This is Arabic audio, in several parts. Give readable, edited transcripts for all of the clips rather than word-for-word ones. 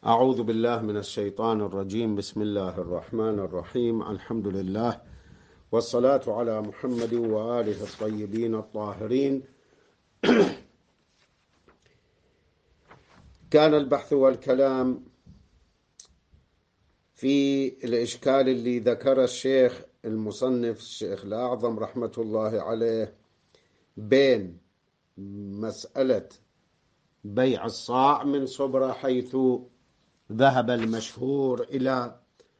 أعوذ بالله من الشيطان الرجيم. بسم الله الرحمن الرحيم. الحمد لله والصلاة على محمد وآله الطيبين الطاهرين. كان البحث والكلام في الإشكال اللي ذكر الشيخ المصنف الشيخ الأعظم رحمة الله عليه بين مسألة بيع الصاع من صبرة، حيث ذهب المشهور إلى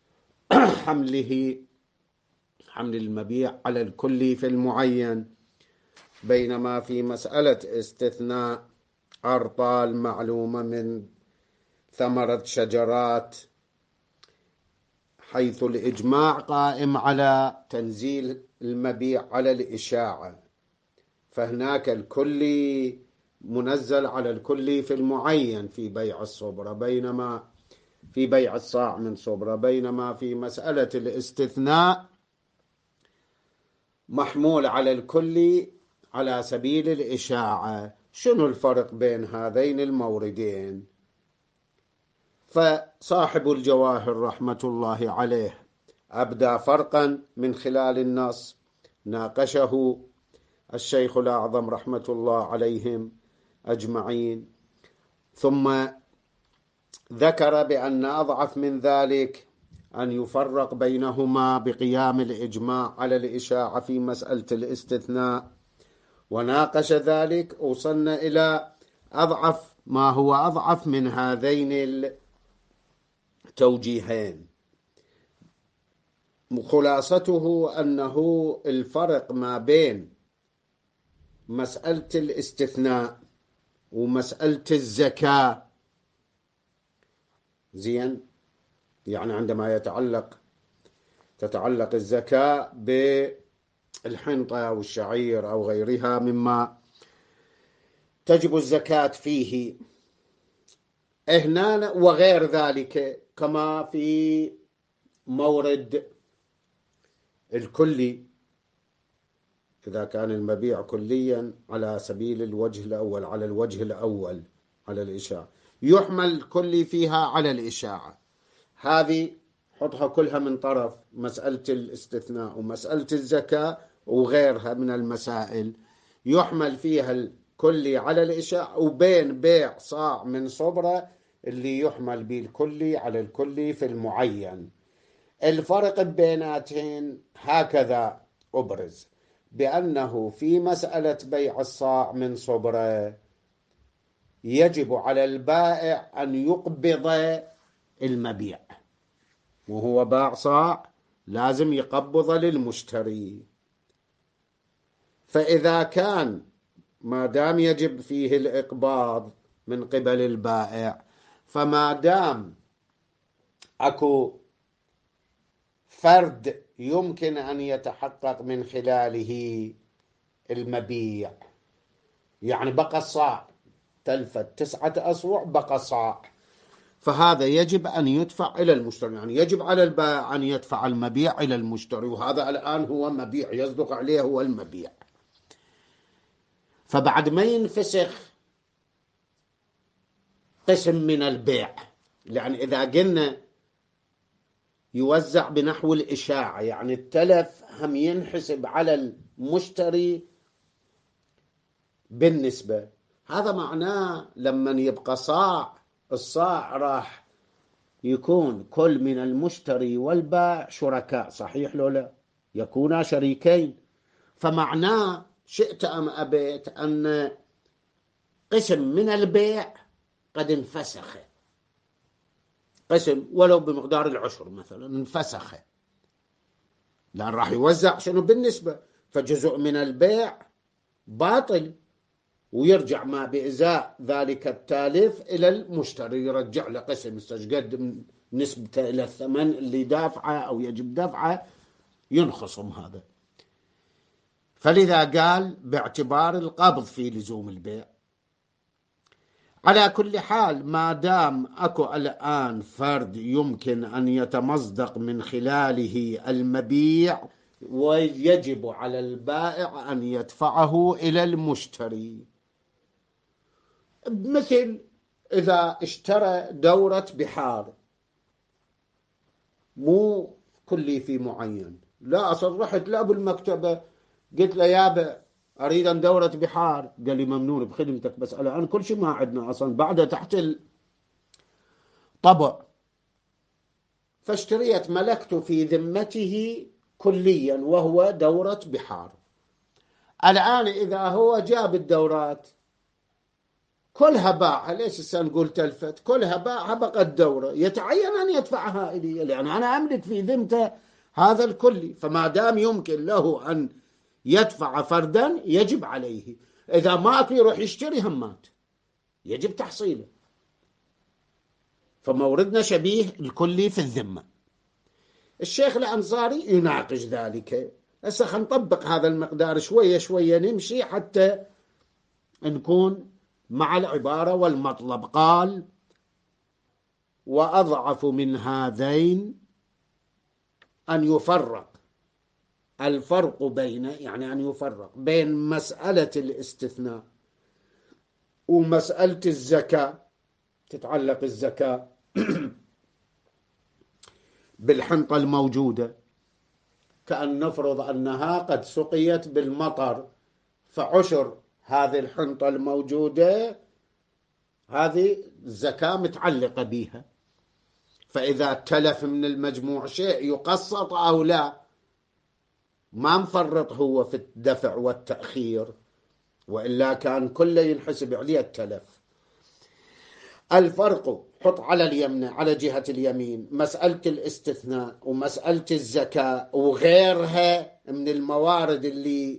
حمل المبيع على الكل في المعين، بينما في مسألة استثناء أرطال معلومة من ثمرة شجرات، حيث الإجماع قائم على تنزيل المبيع على الإشاعة، فهناك الكل منزل على الكل في المعين في بيع الصبرة، بينما في بيع الصاع من صبرة، بينما في مسألة الاستثناء محمول على الكل على سبيل الإشاعة. شنو الفرق بين هذين الموردين؟ فصاحب الجواهر رحمة الله عليه أبدى فرقا من خلال النص ناقشه الشيخ الأعظم رحمة الله عليهم أجمعين، ثم ذكر بأن أضعف من ذلك أن يفرق بينهما بقيام الإجماع على الإشاعة في مسألة الاستثناء، وناقش ذلك. وصلنا إلى أضعف ما هو أضعف من هذين التوجيهين. خلاصته أنه الفرق ما بين مسألة الاستثناء ومسألة الزكاة، زين، يعني عندما تتعلق الزكاة بالحنطة أو الشعير أو غيرها مما تجب الزكاة فيه هنا، وغير ذلك كما في مورد الكلي، إذا كان المبيع كليا على سبيل الوجه الأول، على الوجه الأول على الإشاعة، يحمل الكلي فيها على الإشاعة. هذه حطها كلها من طرف مسألة الاستثناء ومسألة الزكاة وغيرها من المسائل يحمل فيها الكلي على الإشاعة، وبين بيع صاع من صبرة اللي يحمل به الكلي على الكلي في المعين. الفرق بيناتهم هكذا أبرز، بأنه في مسألة بيع الصاع من صبرة يجب على البائع أن يقبض المبيع، وهو باع صاع لازم يقبض للمشتري. فإذا كان ما دام يجب فيه الإقباض من قبل البائع، فما دام أكو فرد يمكن أن يتحقق من خلاله المبيع، يعني بقى الصاع تلفت 9 أصواع بقى صاع، فهذا يجب أن يدفع إلى المشتري، يعني يجب على البائع أن يدفع المبيع إلى المشتري، وهذا الآن هو مبيع يصدق عليه هو المبيع. فبعد ما ينفسخ قسم من البيع، يعني إذا قلنا يوزع بنحو الإشاعة، يعني التلف هم ينحسب على المشتري بالنسبة، هذا معناه لما يبقى صاع، الصاع راح يكون كل من المشتري والبائع شركاء، صحيح لو لا يكونا شريكين، فمعناه شئت أم أبيت أن قسم من البيع قد انفسخ، قسم ولو بمقدار العشر مثلا انفسخ، لأن راح يوزع شنو بالنسبة، فجزء من البيع باطل ويرجع ما بإزاء ذلك التالف إلى المشتري، يرجع له قسم استشقد نسبته إلى الثمن اللي دافعه أو يجب دفعه ينخصم هذا. فلذا قال باعتبار القبض في لزوم البيع. على كل حال ما دام أكو الآن فرد يمكن أن يتمصدق من خلاله المبيع، ويجب على البائع أن يدفعه إلى المشتري، مثل إذا اشترى دورة بحار، مو كلي في معين، لا أصل رحت لأبو المكتبة قلت له يابا أريد أن دورة بحار، قال لي ممنون بخدمتك، بس الآن كل شيء ما عندنا أصلا بعد تحت الطبع، فاشتريت ملكت في ذمته كليا وهو دورة بحار. الآن إذا هو جاب الدورات كلها باعها، ليش هسه نقول تلفت، كلها باعها بقت دورة، يتعين أن يدفعها إلي لأن أنا أملك في ذمته هذا الكلي، فما دام يمكن له أن يدفع فردا يجب عليه، إذا ماكو يروح يشتري همات يجب تحصيله، فموردنا شبيه الكلي في الذمة. الشيخ الأنصاري يناقش ذلك. هسه خلينا نطبق هذا المقدار شوية شوية نمشي حتى نكون مع العبارة والمطلب. قال وأضعف من هذين أن يفرق الفرق بين، يعني أن يفرق بين مسألة الاستثناء ومسألة الزكاة. تتعلق الزكاة بالحنطة الموجودة، كأن نفرض أنها قد سقيت بالمطر، فعشر هذه الحنطة الموجودة هذه الزكاة متعلقة بها، فإذا تلف من المجموع شيء يقسط أو لا، ما مفرط هو في الدفع والتأخير، وإلا كان كله ينحسب عليه التلف. الفرق حط على اليمين، على جهة اليمين، مسألة الاستثناء ومسألة الزكاة وغيرها من الموارد اللي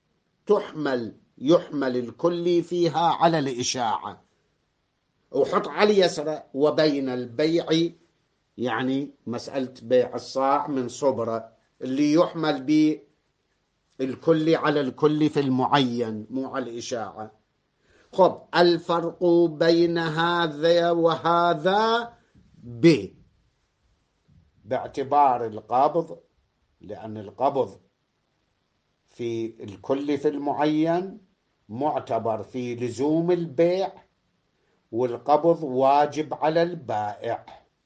يحمل الكل فيها على الإشاعة، وحط على اليسرى وبين البيع، يعني مسألة بيع الصاع من صبرة اللي يحمل به الكل على الكل في المعين مو على الإشاعة. خب الفرق بين هذا وهذا باعتبار القبض، لأن القبض في الكل في المعين معتبر في لزوم البيع، والقبض واجب على البائع.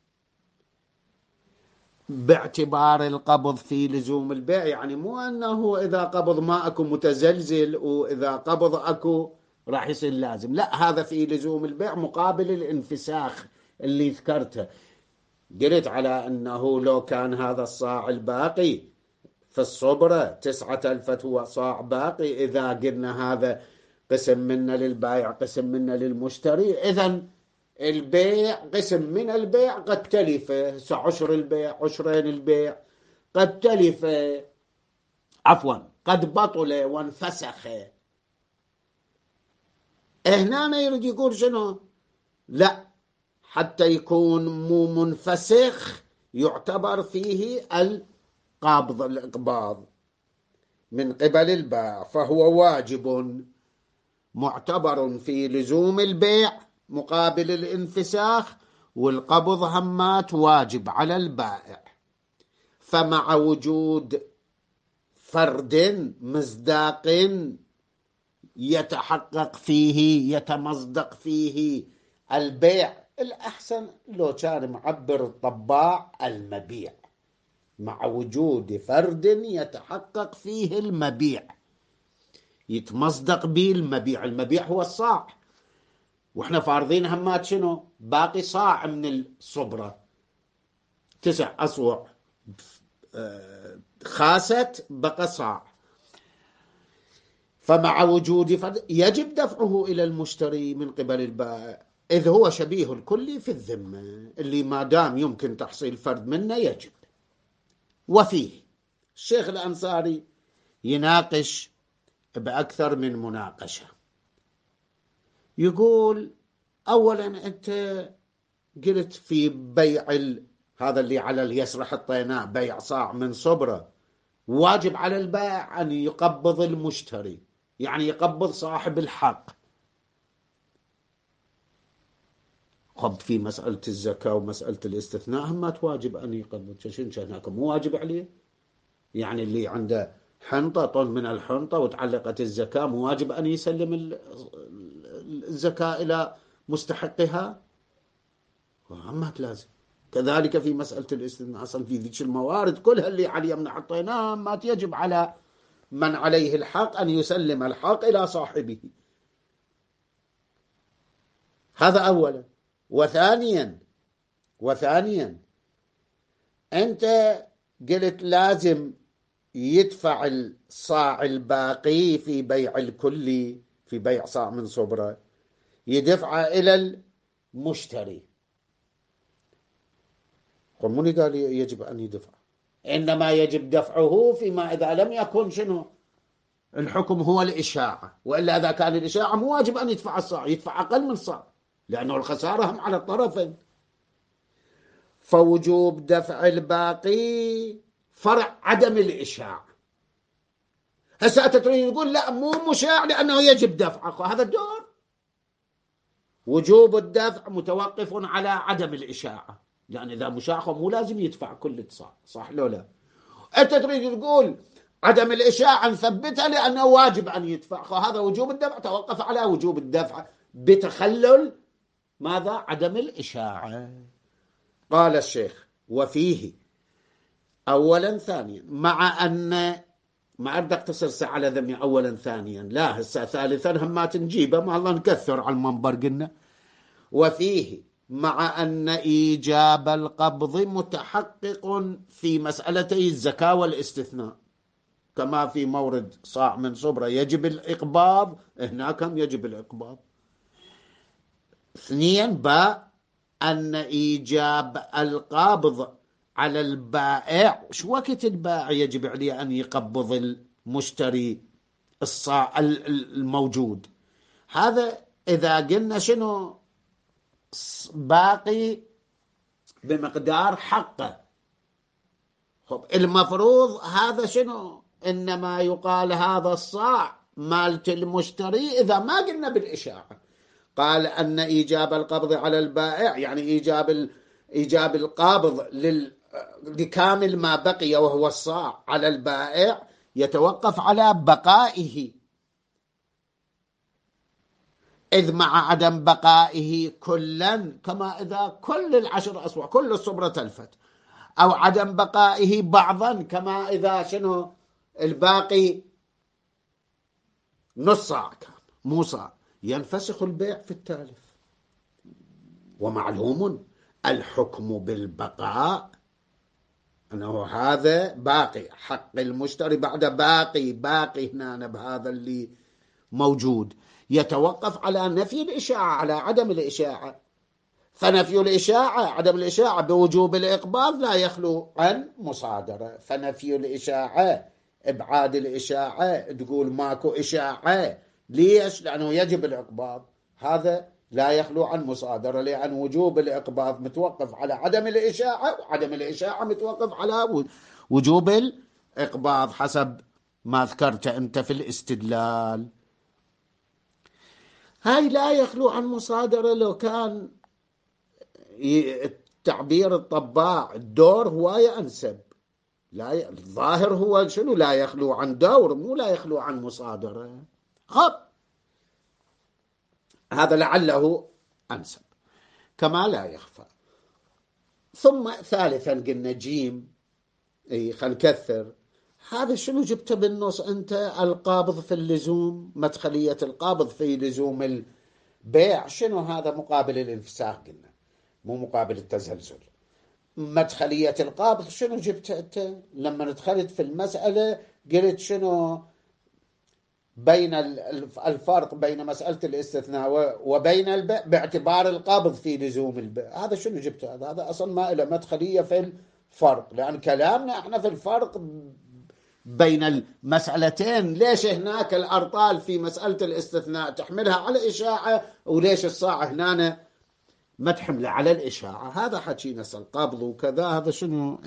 باعتبار القبض في لزوم البيع يعني مو أنه إذا قبض ما أكو متزلزل وإذا قبض أكو راح يصير لازم، لا، هذا في لزوم البيع مقابل الانفساخ اللي ذكرته. قلت على أنه لو كان هذا الصاع الباقي في الصبرة 9,000 هو صاع باقي، إذا قلنا هذا قسم منا للبائع قسم منا للمشتري، إذن البيع قسم من البيع قد تلف، عشر البيع عشرين البيع قد تلف، عفوا قد بطل وانفسخ. هنا ما يريد يقول شنو؟ لا، حتى يكون مو منفسخ يعتبر فيه القبض، الإقباض من قبل البائع، فهو واجب معتبر في لزوم البيع مقابل الانفساخ، والقبض همات واجب على البائع. فمع وجود فرد مصداق يتحقق فيه يتمصدق فيه البيع، الأحسن لو كان معبر الطباع المبيع، مع وجود فرد يتحقق فيه المبيع يتمصدق به المبيع. المبيع هو الصاع، واحنا فارضين همات شنو؟ باقي صاع من الصبرة 9 أصوع خاست بقى صاع، فمع وجود فرد يجب دفعه إلى المشتري من قبل البائع، إذ هو شبيه الكل في الذمة اللي ما دام يمكن تحصيل فرد منه يجب. وفيه الشيخ الأنصاري يناقش بأكثر من مناقشة. يقول أولا أنت قلت في بيع هذا اللي على اليسر حطيناه بيع صاع من صبرة واجب على البائع أن يقبض المشتري، يعني يقبض صاحب الحق. خب في مسألة الزكاة ومسألة الاستثناء هم ما تواجب أن يقبض، شنو هناك مو واجب عليه؟ يعني اللي عنده حنطة طن من الحنطة وتعلقت الزكاة مو واجب أن يسلم الزكاة إلى مستحقها ما تلازم. كذلك في مسألة الاستثناء، أصلا في ذيك الموارد كلها اللي على اليمين حطيناها ما يجب على من عليه الحق أن يسلم الحق إلى صاحبه. هذا أولا. وثانيا أنت قلت لازم يدفع الصاع الباقي في بيع الكلي، في بيع صاع من صبرة، يدفع إلى المشتري. من قال يجب أن يدفع؟ إنما يجب دفعه فيما إذا لم يكن شنو الحكم هو الإشاعة، وإلا إذا كان الإشاعة مو واجب أن يدفع الصاع، يدفع أقل من صاع، لأنه الخسارة هم على الطرفين. فوجوب دفع الباقي فرع عدم الإشاعة. هسه أنت تريد تقول لا مو مشاع لأنه يجب دفعه، هذا الدور. وجوب الدفع متوقف على عدم الإشاعة، يعني إذا مشاع مو لازم يدفع كل صاع، صح لو لا؟ أنت تريد تقول عدم الإشاعة نثبتها لأنه واجب أن يدفع، هذا وجوب الدفع توقف على وجوب الدفع بتخلل ماذا؟ عدم الإشاعة. قال الشيخ وفيه أولا ثانيا، مع أن ما أريد أقتصر على ذمي أولا ثانيا، لا هسه ثالثا هم ما تنجيبه، ما الله نكثر على المنبر قلنا. وفيه مع أن إيجاب القبض متحقق في مسألتي الزكاة والاستثناء، كما في مورد صاع من صبرة يجب الإقباض، هناك هم يجب الإقباض. اثنين باء أن إيجاب القابض على البائع، شو وقت البائع يجب عليه أن يقبض المشتري الصاع الموجود؟ هذا إذا قلنا شنو باقي بمقدار حقه. المفروض هذا شنو إنما يقال هذا الصاع مالت المشتري إذا ما قلنا بالإشاعة. قال أن إيجاب القبض على البائع يعني إيجاب القابض لكامل ما بقي وهو الصاع على البائع يتوقف على بقائه، إذ مع عدم بقائه كلا، كما إذا كل 10 أصواع كل الصبرة تلفت، أو عدم بقائه بعضا كما إذا شنو الباقي نص صاع كان مو صاع، ينفسخ البيع في التالف. ومعلوم الحكم بالبقاء أنه هذا باقي حق المشتري بعد باقي هنا بهذا اللي موجود، يتوقف على نفي الإشاعة على عدم الإشاعة. فنفي الإشاعة عدم الإشاعة بوجوب الإقباض لا يخلو عن مصادرة. فنفي الإشاعة إبعاد الإشاعة تقول ماكو إشاعة، ليش؟ لأنه يجب الإقباض، هذا لا يخلو عن مصادرة، لأن وجوب الإقباض متوقف على عدم الإشاعة، وعدم الإشاعة متوقف على وجوب الإقباض حسب ما ذكرت أنت في الاستدلال. هاي لا يخلو عن مصادرة لو كان تعبير الطباع الدور هواية أنسب. لا الظاهر هو شنو لا يخلو عن دور، مو لا يخلو عن مصادرة. هذا لعله أنسب كما لا يخفى. ثم ثالثا قلنا جيم، خل نكثر، هذا شنو جبته بالنص أنت؟ القابض في اللزوم، مدخلية القابض في لزوم البيع، شنو هذا؟ مقابل الانفساخ قلنا، مو مقابل التزلزل. مدخلية القابض شنو جبت أنت؟ لما دخلت في المسألة قلت شنو بين الفرق بين مسألة الاستثناء وبين البيع باعتبار القابض في لزوم البيع، هذا شنو جبت؟ هذا أصلا ما له مدخلية في الفرق، لأن كلامنا احنا في الفرق بين المسألتين. ليش هناك الأرطال في مسألة الاستثناء تحملها على إشاعة، وليش الصاع هنا ما تحمله على الإشاعة؟ هذا حكينا القبض وكذا، هذا شنو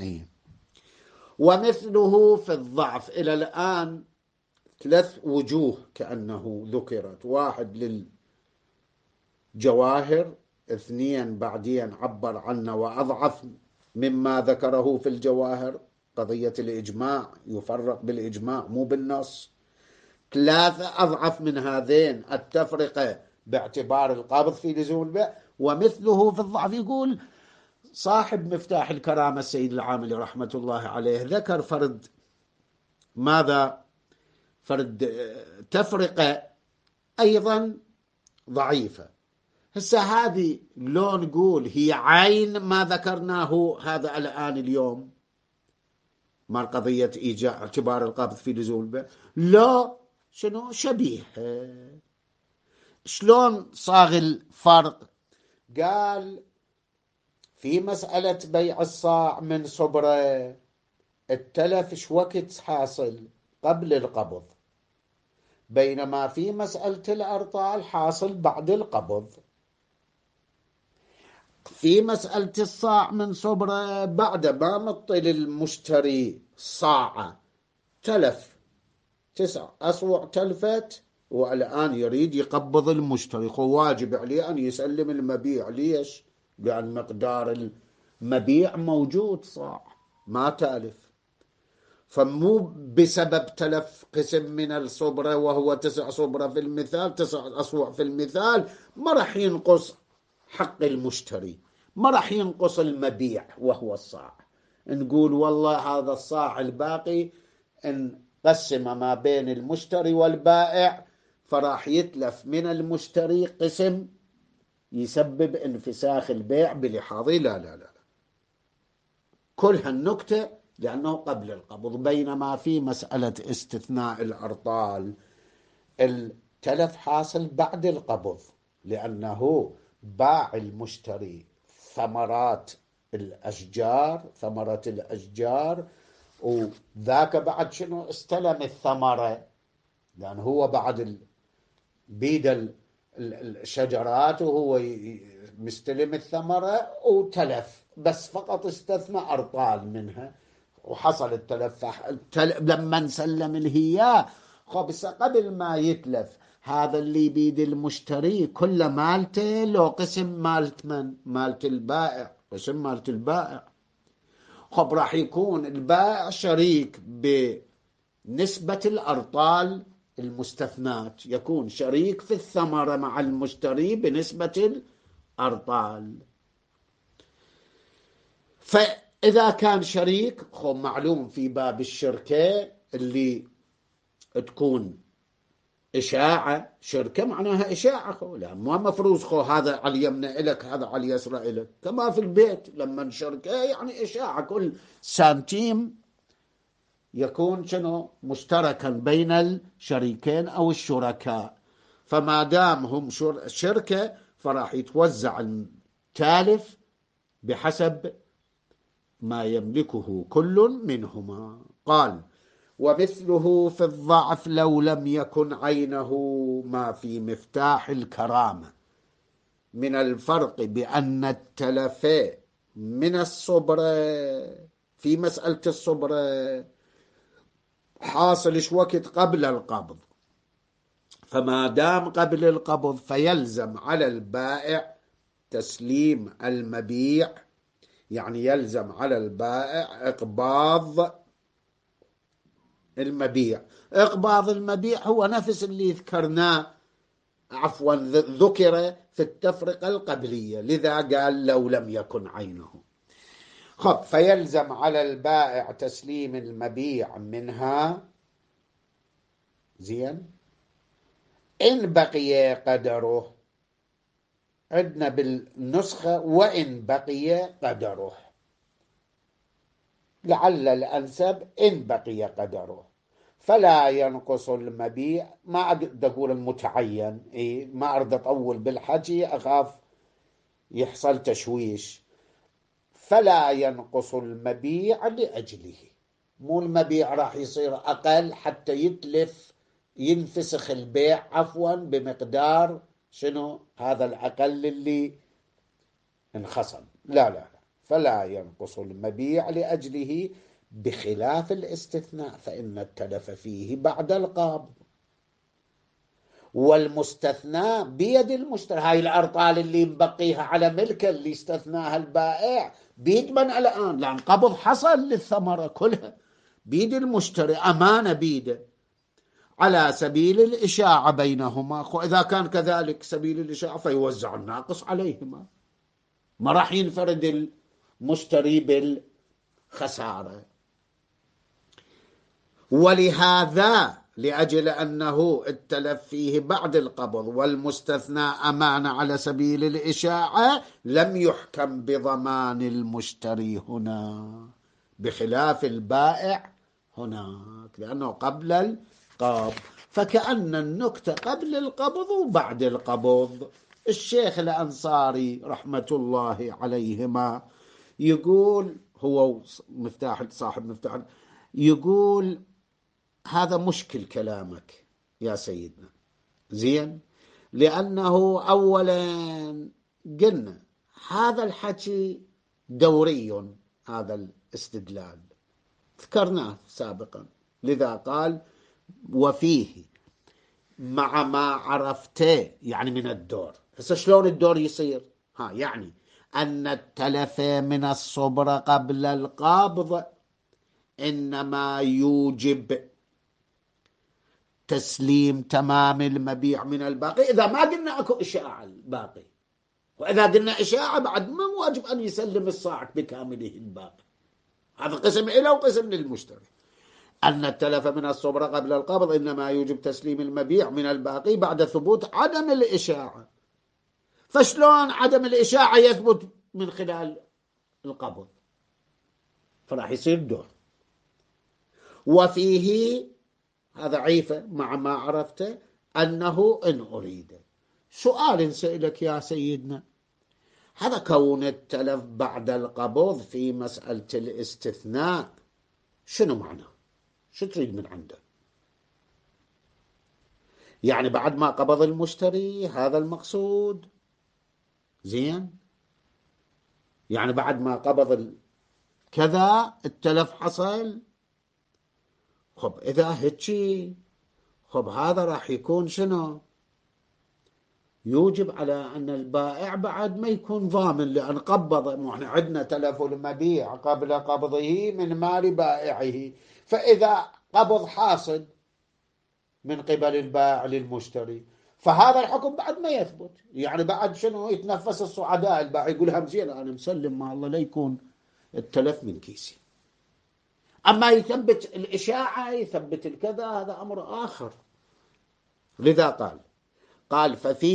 ومثله في الضعف إلى الآن 3 وجوه كأنه ذكرت، 1 للجواهر، 2 بعدين عبر عنه وأضعف مما ذكره في الجواهر، قضية الإجماع يفرق بالإجماع مو بالنص، 3 أضعف من هذين التفرقة باعتبار القبض في لزوم البيع. ومثله في الضعف. يقول صاحب مفتاح الكرامة السيد العاملي رحمة الله عليه ذكر فرد ماذا؟ فرد تفرقة أيضا ضعيفة. هسه هذه لو نقول هي عين ما ذكرناه هذا الآن اليوم مال قضية إيجاء اعتبار القبض في لزوم البيع، لا شنو شبيه. شلون صاغ الفرق؟ قال في مسألة بيع الصاع من صبرة التلف شو وقت حاصل؟ قبل القبض، بينما في مسألة الأرطال حاصل بعد القبض. في مسألة الصاع من صبرة بعد ما مطل المشتري صاعة تلف 9 أصوع تلفت، والآن يريد يقبض المشتري، واجب عليه أن يسلم المبيع. ليش؟ لأن مقدار المبيع موجود صاع ما تالف، فمو بسبب تلف قسم من الصبرة وهو 9 صبرة في المثال، 9 أصوع في المثال، ما راح ينقص حق المشتري، ما راح ينقص المبيع وهو الصاع. نقول والله هذا الصاع الباقي ان قسم ما بين المشتري والبائع فراح يتلف من المشتري قسم يسبب انفساخ البيع بلحاظه. لا لا لا، كل هالنكتة لأنه قبل القبض. بينما في مسألة استثناء الأرطال التلف حاصل بعد القبض، لأنه باع المشتري ثمرات الأشجار، ثمرة الأشجار، وذاك بعد شنو استلم الثمرة، لأنه هو بعد بيد الشجرات وهو مستلم الثمرة وتلف، بس فقط استثنى أرطال منها وحصل التلف. لما نسلم الهياء خبص قبل ما يتلف هذا اللي بيد المشتري كل مالته، لو قسم مالت من؟ مالت البائع، قسم مالت البائع. خب راح يكون البائع شريك بنسبة الأرطال المستثنات، يكون شريك في الثمرة مع المشتري بنسبة الأرطال. فإذا كان شريك خب معلوم في باب الشركة اللي تكون إشاعة، شركة معناها إشاعة، لا ما مفروض هذا على اليمين إلك هذا على اليسرى إلك، كما في البيت لما شركة يعني إشاعة، كل سنتيم يكون شنو مشتركا بين الشريكين أو الشركاء. فما دام هم شركة فراح يتوزع التالف بحسب ما يملكه كل منهما. قال ومثله في الضعف لو لم يكن عينه ما في مفتاح الكرامة من الفرق بأن التلف من الصبرة في مسألة الصبرة حاصل وقت قبل القبض، فما دام قبل القبض فيلزم على البائع تسليم المبيع، يعني يلزم على البائع إقباض المبيع. إقباض المبيع هو نفس اللي ذكرناه، عفوا ذكر في التفرقة القبلية، لذا قال لو لم يكن عينه. خب فيلزم على البائع تسليم المبيع منها، زين، إن بقي قدره، عندنا بالنسخة وإن بقي قدره، لعل الأنسب إن بقي قدره، فلا ينقص المبيع. ما أقدر أقول المتعين، ما أريد أطول بالحكي أخاف يحصل تشويش. فلا ينقص المبيع لأجله، مو المبيع راح يصير أقل حتى يتلف ينفسخ البيع عفوا بمقدار شنو هذا الأقل اللي انخصم، لا لا لا. فلا ينقص المبيع لأجله، بخلاف الاستثناء فإن التلف فيه بعد القبض، والمستثنى بيد المشتري. هاي الأرطال اللي مبقيها على ملكه اللي استثناها البائع بيد من الآن؟ لأن قبض حصل للثمرة كلها بيد المشتري، أمانة بيده. على سبيل الإشاعة بينهما. إذا كان كذلك سبيل الإشاعة فيوزع الناقص عليهما، ما راح ينفرد المشتري بالخسارة. ولهذا لأجل أنه التلف فيه بعد القبض والمستثنى أمانة على سبيل الإشاعة لم يحكم بضمان المشتري هنا، بخلاف البائع هناك، لأنه قبل القبض. فكأن النكتة قبل القبض وبعد القبض. الشيخ الأنصاري رحمة الله عليهما يقول، هو صاحب مفتاح، يقول هذا مشكل كلامك يا سيدنا، زين، لأنه أولا قلنا هذا الحكي دوري، هذا الاستدلال ذكرناه سابقا، لذا قال وفيه مع ما عرفته، يعني من الدور. هسه شلون الدور يصير؟ يعني أن التلف من الصبر قبل القبض إنما يوجب تسليم تمام المبيع من الباقي إذا ما قلنا أكو إشاعة الباقي، وإذا قلنا إشاعة بعد ما واجب أن يسلم الصاعق بكامله الباقي. هذا قسم إله وقسم للمشتري. أن التلف من الصبر قبل القبض إنما يوجب تسليم المبيع من الباقي بعد ثبوت عدم الإشاعة. فشلون عدم الإشاعة يثبت من خلال القبض؟ فراح يصير دور. وفيه هذا عيفة مع ما عرفته أنه إن أريد. سؤال سئلك يا سيدنا، هذا كون التلف بعد القبض في مسألة الاستثناء شنو معناه؟ شو تريد من عنده؟ يعني بعد ما قبض المشتري هذا المقصود؟ زين، يعني بعد ما قبض كذا التلف حصل. خب إذا هيك، خب هذا راح يكون شنو؟ يوجب على أن البائع بعد ما يكون ضامن، لأن قبض، احنا عندنا تلف المبيع قبل قبضه من مال بائعه، فإذا قبض حاصل من قبل البائع للمشتري فهذا الحكم بعد ما يثبت. يعني بعد شنو؟ يتنفس الصعداء، البائع يقول هم زين أنا مسلم ما الله لا يكون التلف من كيسي. أما يثبت الإشاعة، يثبت الكذا، هذا أمر آخر. لذا قال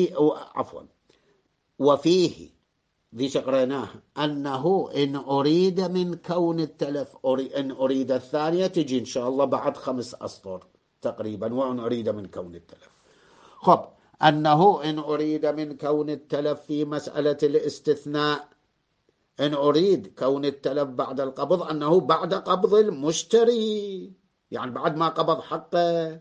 وفيه ذي شقريناها أنه إن أريد من كون التلف، إن أريد الثانية تجي إن شاء الله بعد 5 أسطر تقريبا، وإن أريد من كون التلف. خب أنه إن أريد من كون التلف في مسألة الاستثناء، إن أريد كون التلف بعد القبض أنه بعد قبض المشتري، يعني بعد ما قبض حقه.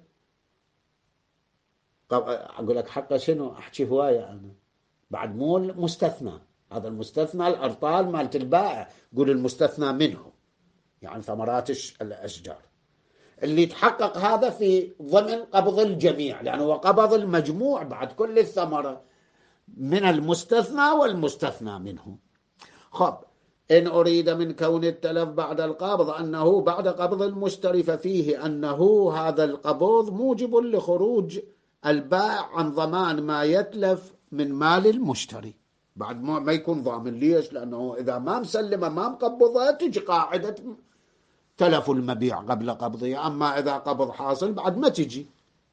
أقول لك حقه شنو؟ أحكي هواية أنا بعد، مو المستثنى. هذا المستثنى الأرطال مالت البائع، قول المستثنى منه يعني ثمرات الأشجار اللي تحقق هذا في ضمن قبض الجميع، لأنه هو قبض المجموع بعد كل الثمرة من المستثنى والمستثنى منه. خب إن أريد من كون التلف بعد القبض أنه بعد قبض المشتري، ففيه أنه هذا القبض موجب لخروج البائع عن ضمان ما يتلف من مال المشتري بعد ما يكون ضامن. ليش؟ لأنه إذا ما مسلمة ما مقبضة تجي قاعدة تلف المبيع قبل قبضه، أما إذا قبض حاصل بعد ما تجي.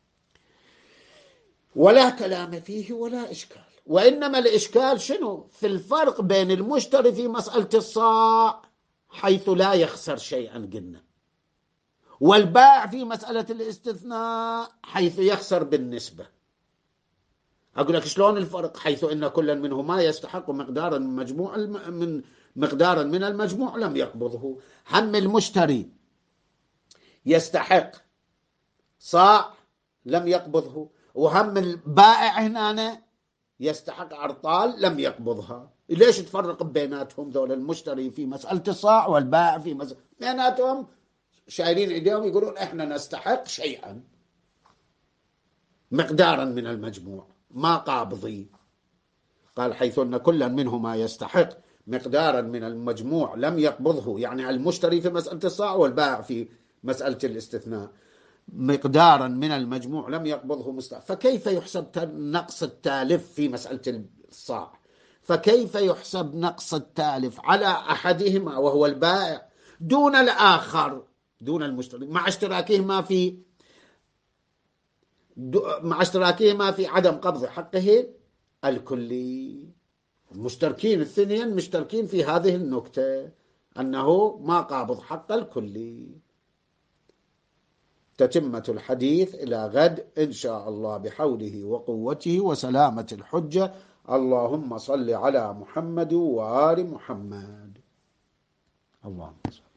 ولا كلام فيه ولا إشكال، وإنما الإشكال شنو؟ في الفرق بين المشتري في مسألة الصاع حيث لا يخسر شيئا قلنا، والبائع في مسألة الاستثناء حيث يخسر بالنسبة. أقول لك شلون الفرق؟ حيث إن كل منهما يستحق مقدارا من المجموع لم يقبضه. هم المشتري يستحق صاع لم يقبضه، وهم البائع هنا يستحق أرطال لم يقبضها. ليش تفرق بيناتهم ذول؟ المشتري في مسألة الصاع والبائع في مسألة، بيناتهم شايلين ايديهم يقولون احنا نستحق شيئا مقدارا من المجموع ما قابضي. قال حيث أن كل منهما يستحق مقدارا من المجموع لم يقبضه، يعني المشتري في مسألة الصاع والبائع في مسألة الاستثناء، مقدارا من المجموع لم يقبضه مستحق، فكيف يحسب نقص التالف في مسألة الصاع؟ فكيف يحسب نقص التالف على أحدهما وهو البائع دون الآخر، دون المشترك، مع اشتراكهما في عدم قبض حقه الكلي. المشتركين الاثنين مشتركين في هذه النكتة، أنه ما قابض حق الكلي. تتمة الحديث إلى غد إن شاء الله بحوله وقوته وسلامة الحجة. اللهم صل على محمد وآل محمد. اللهم صل.